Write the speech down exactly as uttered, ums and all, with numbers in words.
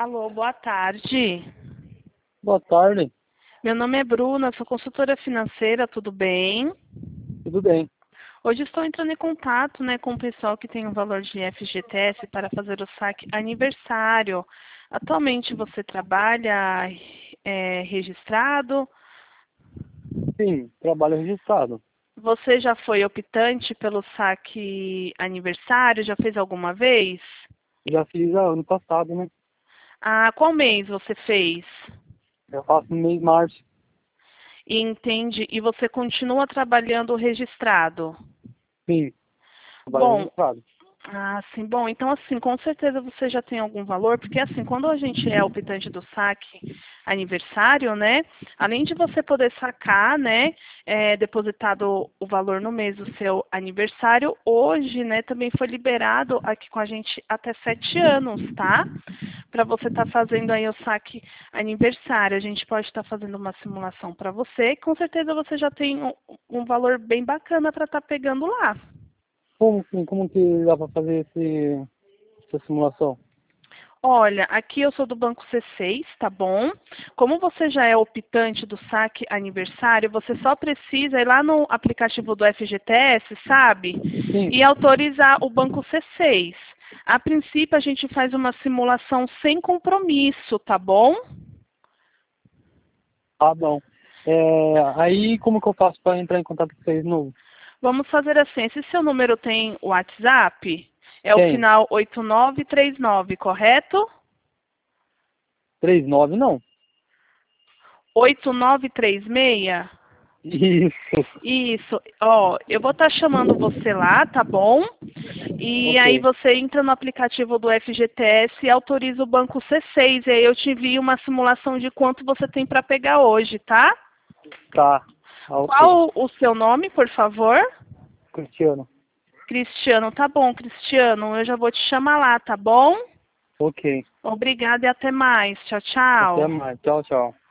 Alô, boa tarde. Boa tarde, Meu nome é Bruna, sou consultora financeira, tudo bem? tudo bem? Hoje estou entrando em contato, né, com o pessoal que tem o valor de F G T S para fazer o saque aniversário. Atualmente você trabalha é, registrado? Sim, trabalho registrado. Você já foi optante pelo saque aniversário? Já fez alguma vez? Já fiz ah, ano passado, né? Ah, qual mês você fez? Eu faço no mês de março. E entende, e você continua trabalhando registrado? Sim, trabalho Bom, registrado. ah, sim, bom, então assim, com certeza você já tem algum valor, porque assim, quando a gente é optante do saque aniversário, né, além de você poder sacar, né, é, depositado o valor no mês do seu aniversário, hoje, né, também foi liberado aqui com a gente até sete anos, tá? Para você estar fazendo aí o saque aniversário. A gente pode estar fazendo uma simulação para você, e com certeza você já tem um, um valor bem bacana para estar pegando lá. Como, que- como que dá para fazer esse, essa simulação? Olha, aqui eu sou do Banco C seis, tá bom? Como você já é optante do saque aniversário, você só precisa ir lá no aplicativo do F G T S, sabe? Sim, E autorizar o Banco C seis. A princípio, a gente faz uma simulação sem compromisso, tá bom? tá bom. É, aí como que eu faço para entrar em contato com vocês de novo? Vamos fazer assim, esse seu número tem WhatsApp? É o Tem. final oito nove três nove, correto? Três nove não? oito nove três seis? Isso. Isso, ó, eu vou estar chamando você lá, tá bom? E aí Ok. você entra no aplicativo do F G T S e autoriza o banco C seis. E aí eu te envio uma simulação de quanto você tem para pegar hoje, tá? Tá. Ah, ok. Qual o seu nome, por favor? Cristiano. Cristiano, tá bom, Cristiano, eu já vou te chamar lá, tá bom? Ok. Obrigada e até mais. Tchau, Até tchau. mais. Tchau, tchau.